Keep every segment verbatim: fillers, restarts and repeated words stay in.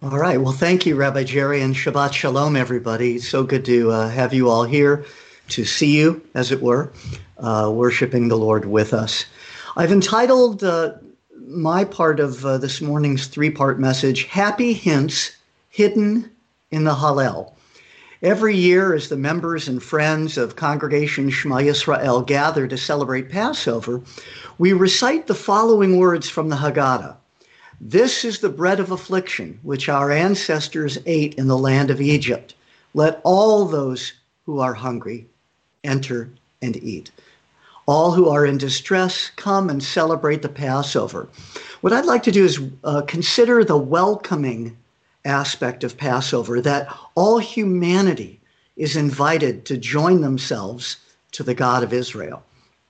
All right. Well, thank you, Rabbi Jerry, and Shabbat Shalom, everybody. It's so good to uh, have you all here, to see you, as it were, uh, worshiping the Lord with us. I've entitled uh, my part of uh, this morning's three-part message, Happy Hints Hidden in the Hallel. Every year, as the members and friends of Congregation Shema Yisrael gather to celebrate Passover, we recite the following words from the Haggadah. This is the bread of affliction, which our ancestors ate in the land of Egypt. Let all those who are hungry enter and eat. All who are in distress, come and celebrate the Passover. What I'd like to do is uh, consider the welcoming aspect of Passover, that all humanity is invited to join themselves to the God of Israel.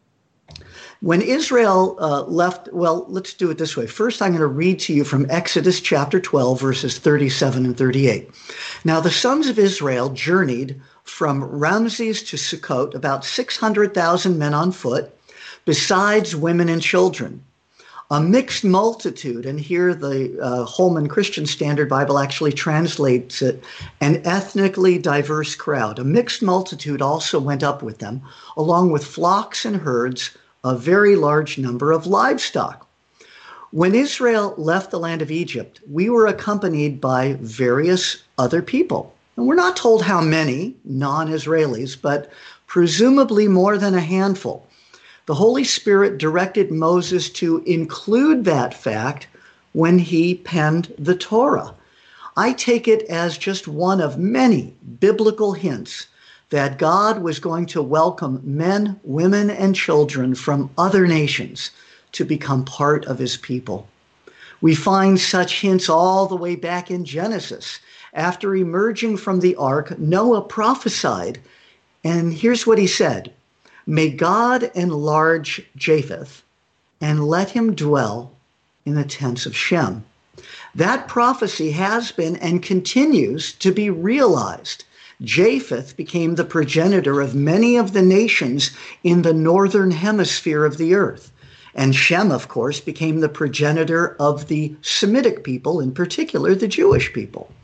When Israel uh, left, well, let's do it this way. First, I'm going to read to you from Exodus chapter twelve, verses thirty-seven and thirty-eight. Now, the sons of Israel journeyed from Ramses to Sukkot, about six hundred thousand men on foot, besides women and children. A mixed multitude, and here the uh, Holman Christian Standard Bible actually translates it, an ethnically diverse crowd. A mixed multitude also went up with them, along with flocks and herds, a very large number of livestock. When Israel left the land of Egypt, we were accompanied by various other people. And we're not told how many non-Israelis, but presumably more than a handful. The Holy Spirit directed Moses to include that fact when he penned the Torah. I take it as just one of many biblical hints that God was going to welcome men, women, and children from other nations to become part of his people. We find such hints all the way back in Genesis. After emerging from the ark, Noah prophesied, and here's what he said, "May God enlarge Japheth and let him dwell in the tents of Shem." That prophecy has been and continues to be realized. Japheth became the progenitor of many of the nations in the northern hemisphere of the earth. And Shem, of course, became the progenitor of the Semitic people, in particular the Jewish people.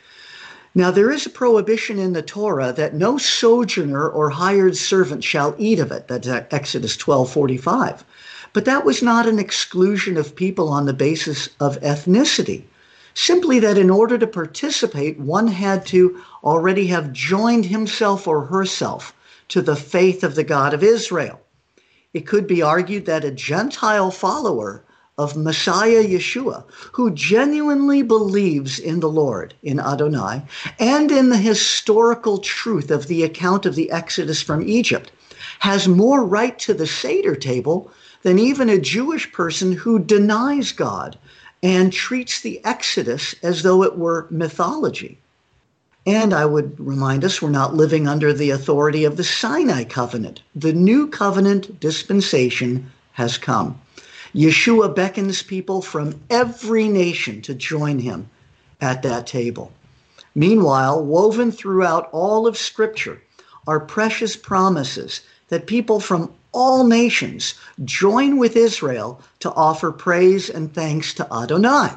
Now, there is a prohibition in the Torah that no sojourner or hired servant shall eat of it. That's Exodus twelve forty-five. But that was not an exclusion of people on the basis of ethnicity. Simply that in order to participate, one had to already have joined himself or herself to the faith of the God of Israel. It could be argued that a Gentile follower of Messiah Yeshua, who genuinely believes in the Lord, in Adonai, and in the historical truth of the account of the Exodus from Egypt, has more right to the Seder table than even a Jewish person who denies God and treats the Exodus as though it were mythology. And I would remind us, we're not living under the authority of the Sinai covenant. The new covenant dispensation has come. Yeshua beckons people from every nation to join him at that table. Meanwhile, woven throughout all of Scripture are precious promises that people from all nations join with Israel to offer praise and thanks to Adonai.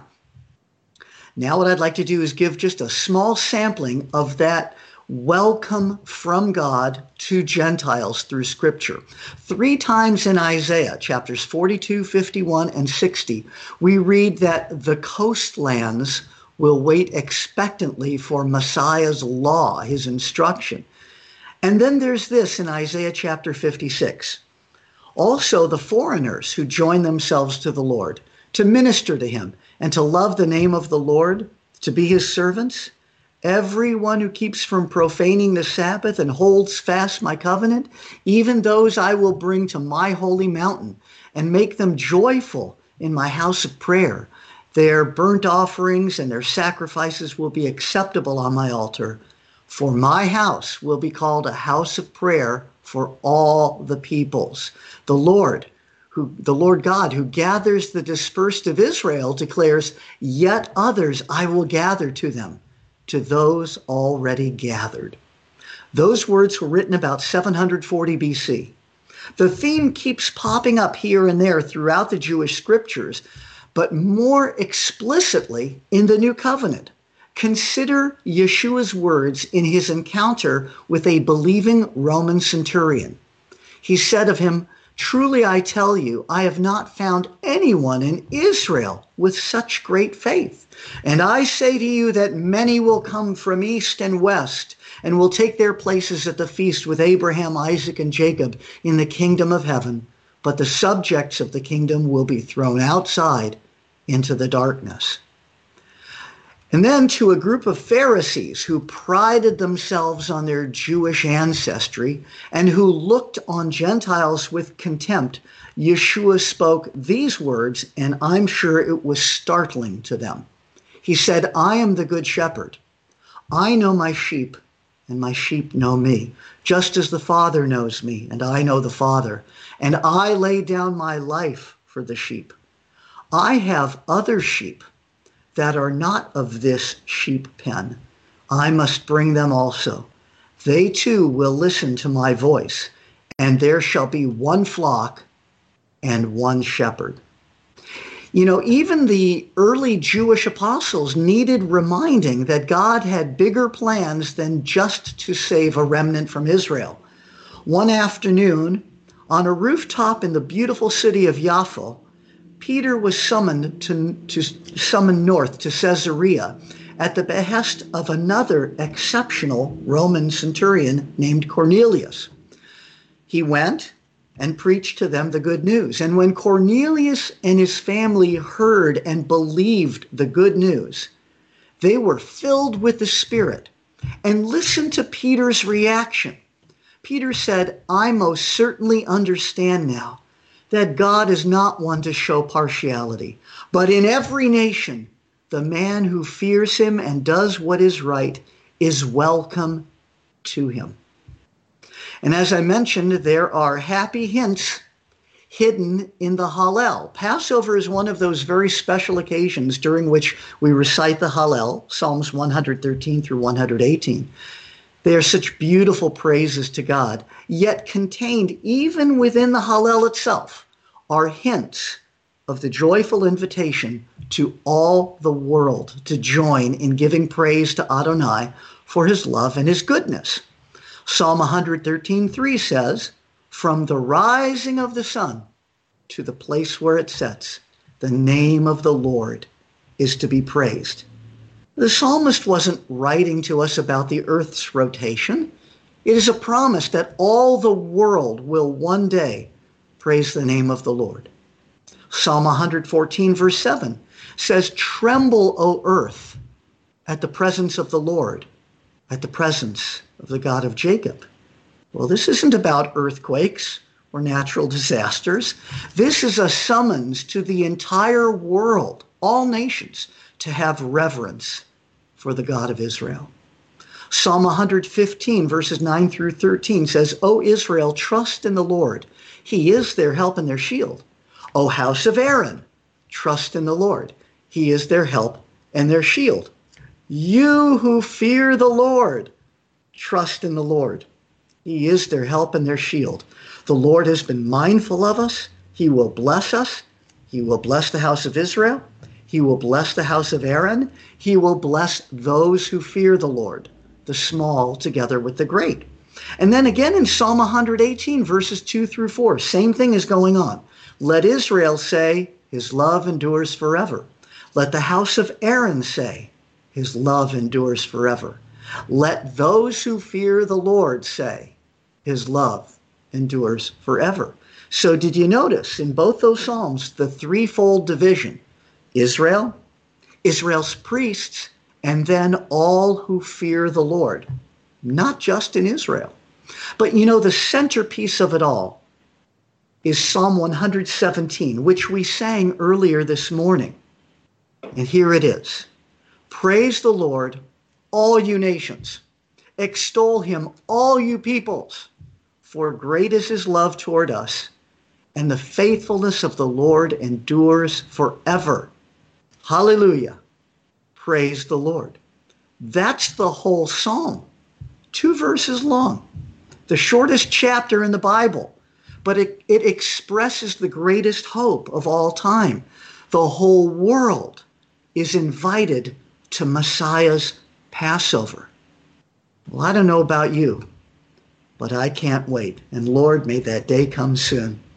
Now what I'd like to do is give just a small sampling of that welcome from God to Gentiles through Scripture. Three times in Isaiah, chapters forty-two, fifty-one, and sixty, we read that the coastlands will wait expectantly for Messiah's law, his instruction. And then there's this in Isaiah chapter fifty-six. Also, the foreigners who join themselves to the Lord, to minister to him, and to love the name of the Lord, to be his servants. Everyone who keeps from profaning the Sabbath and holds fast my covenant, even those I will bring to my holy mountain and make them joyful in my house of prayer. Their burnt offerings and their sacrifices will be acceptable on my altar. For my house will be called a house of prayer for all the peoples. The Lord, who, the Lord God, who gathers the dispersed of Israel, declares, yet others I will gather to them, to those already gathered. Those words were written about seven hundred forty B C. The theme keeps popping up here and there throughout the Jewish scriptures, but more explicitly in the New Covenant. Consider Yeshua's words in his encounter with a believing Roman centurion. He said of him, "Truly I tell you, I have not found anyone in Israel with such great faith. And I say to you that many will come from east and west and will take their places at the feast with Abraham, Isaac, and Jacob in the kingdom of heaven. But the subjects of the kingdom will be thrown outside into the darkness." And then to a group of Pharisees who prided themselves on their Jewish ancestry and who looked on Gentiles with contempt, Yeshua spoke these words, and I'm sure it was startling to them. He said, "I am the good shepherd. I know my sheep, and my sheep know me, just as the Father knows me, and I know the Father, and I lay down my life for the sheep. I have other sheep that are not of this sheep pen. I must bring them also. They too will listen to my voice, and there shall be one flock and one shepherd." You know, even the early Jewish apostles needed reminding that God had bigger plans than just to save a remnant from Israel. One afternoon, on a rooftop in the beautiful city of Jaffa, Peter was summoned to, to summon north to Caesarea at the behest of another exceptional Roman centurion named Cornelius. He went and preached to them the good news. And when Cornelius and his family heard and believed the good news, they were filled with the Spirit. And listen to Peter's reaction. Peter said, "I most certainly understand now that God is not one to show partiality, but in every nation, the man who fears him and does what is right is welcome to him." And as I mentioned, there are happy hints hidden in the Hallel. Passover is one of those very special occasions during which we recite the Hallel, Psalms one thirteen through one eighteen. They are such beautiful praises to God, yet contained even within the Hallel itself are hints of the joyful invitation to all the world to join in giving praise to Adonai for his love and his goodness. Psalm one thirteen three says, "From the rising of the sun to the place where it sets, the name of the Lord is to be praised." The psalmist wasn't writing to us about the earth's rotation. It is a promise that all the world will one day praise the name of the Lord. Psalm one fourteen verse seven says, "Tremble, O earth, at the presence of the Lord, at the presence of the God of Jacob." Well, this isn't about earthquakes or natural disasters. This is a summons to the entire world, all nations, to have reverence for the God of Israel. Psalm one fifteen verses nine through thirteen says, "O Israel, trust in the Lord. He is their help and their shield. O house of Aaron, trust in the Lord. He is their help and their shield. You who fear the Lord, trust in the Lord. He is their help and their shield." The Lord has been mindful of us. He will bless us. He will bless the house of Israel. He will bless the house of Aaron. He will bless those who fear the Lord, the small together with the great. And then again in Psalm one eighteen, verses two through four, same thing is going on. "Let Israel say, his love endures forever. Let the house of Aaron say, his love endures forever. Let those who fear the Lord say, his love endures forever." So did you notice in both those Psalms the threefold division? Israel, Israel's priests, and then all who fear the Lord. Not just in Israel. But you know, the centerpiece of it all is Psalm one seventeen, which we sang earlier this morning. And here it is. "Praise the Lord, all you nations. Extol him, all you peoples. For great is his love toward us, and the faithfulness of the Lord endures forever. Hallelujah. Praise the Lord." That's the whole psalm. Two verses long. The shortest chapter in the Bible. But it, it expresses the greatest hope of all time. The whole world is invited to Messiah's Passover. Well, I don't know about you, but I can't wait. And Lord, may that day come soon.